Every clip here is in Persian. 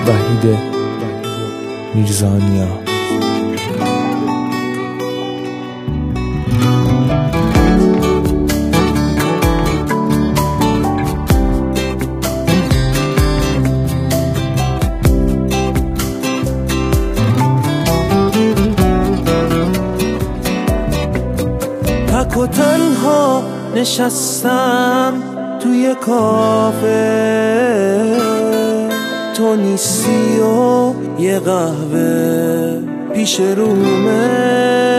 وحید میرزانیا. تک و تنها نشستم توی کافه، تو نیستی و یه قهوه پیش رومه،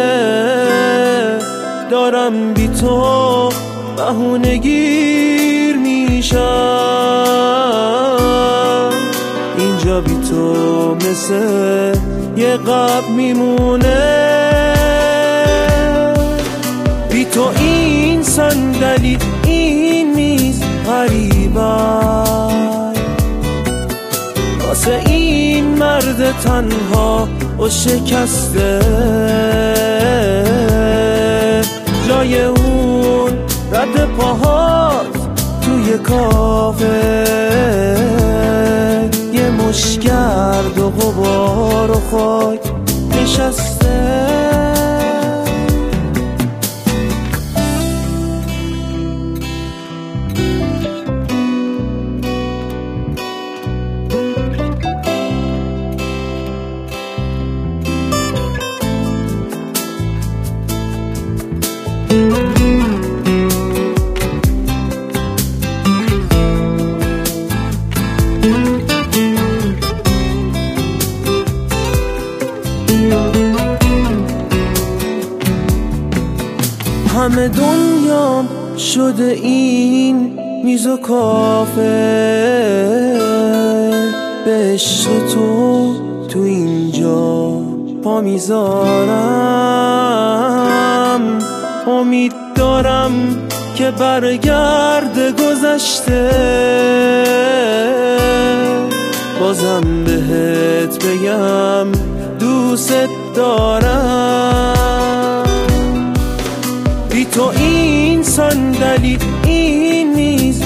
دارم بی تو بهونه گیر میشم، اینجا بی تو مثل یه قبل میمونه، بی تو این صندلی این میز غریبم، واسه این مرد تنها و شکسته، جای اون رد پاهات توی کافه، یه مشگرد و غبار و خاک نشسته. همه دنیام شده این میز و کافه، به عشق تو اینجا پا میذارم، امید دارم که برگرد گذشته، بازم بهت بگم دوست دارم، بی تو این صندلی این میز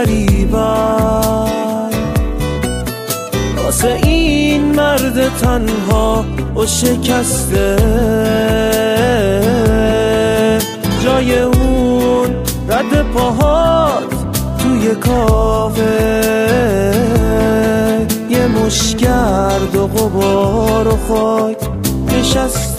غریبم، واسه این مرد تنها و شکسته، جای اون رد پاهات توی کافه، یه مشگرد و غبار و خاک نشسته.